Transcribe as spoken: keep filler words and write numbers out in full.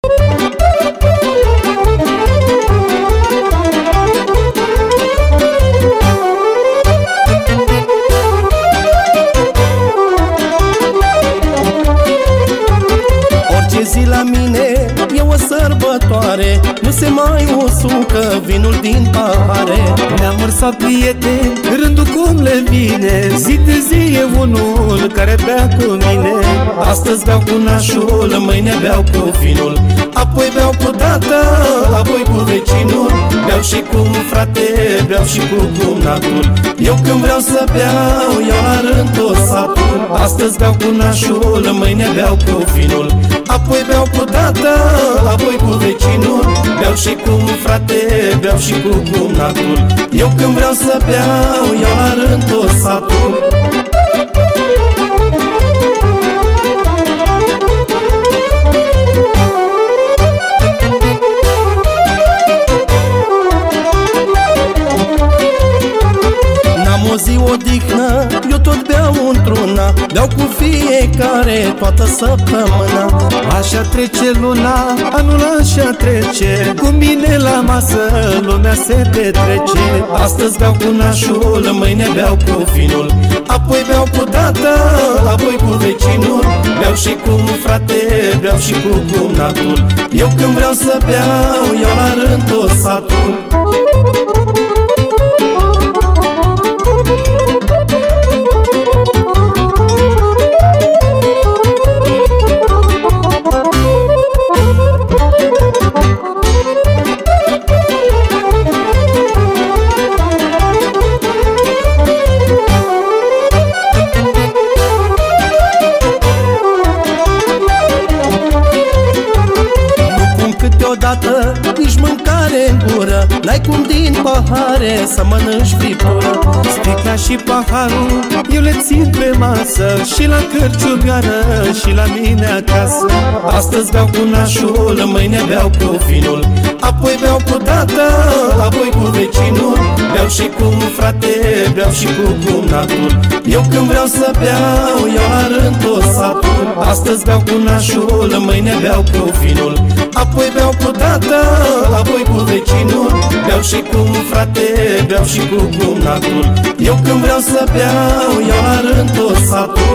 Zi la mine e o sărbătoare, nu se mai usucă vinul din pahare. Ne-am mărsat prieteni, rândul cum le vine, zi de zi e unul care bea cu mine. Astăzi beau cu nașul, mâine beau cu finul, apoi beau cu tata, apoi cu vecinul. Beau și cu frate, beau și cu cumnatul. Eu când vreau să beau, iau la rând tot satul. Astăzi beau cu nașul, mâine beau cu finul, apoi beau cu tata, apoi cu vecinul. Beau și cu frate, beau și cu cumnatul. Eu când vreau să beau, iau la rând tot satul. O zi odihnă, eu tot beau într-una, beau cu fiecare toată săptămâna. Așa trece luna, anul așa trece, cu mine la masă lumea se petrece. Astăzi beau cu nașul, mâine beau cu finul, apoi beau cu tata, apoi cu vecinul. Beau și cu frate, beau și cu cumnatul. Eu când vreau să beau, iau la rând tot satul. Câteodată nici mâncare în gură, n-ai cum din pahare să mănânci friptură. Sticla și paharul eu le țin pe masă, și la cărciugară și la mine acasă. Astăzi beau cu nașul, mâine beau cu finul, apoi beau cu tata, apoi cu vecinul. Beau și cu frate, beau și cu cumnatul. Eu când vreau să beau, iau la rând tot satul. Astăzi beau cu nașul, mâine beau cu finul, apoi beau cu tata, apoi cu vecinul. Beau și cu frate, beau și cu cumnatul. Eu când vreau să beau, iau la rând tot satul.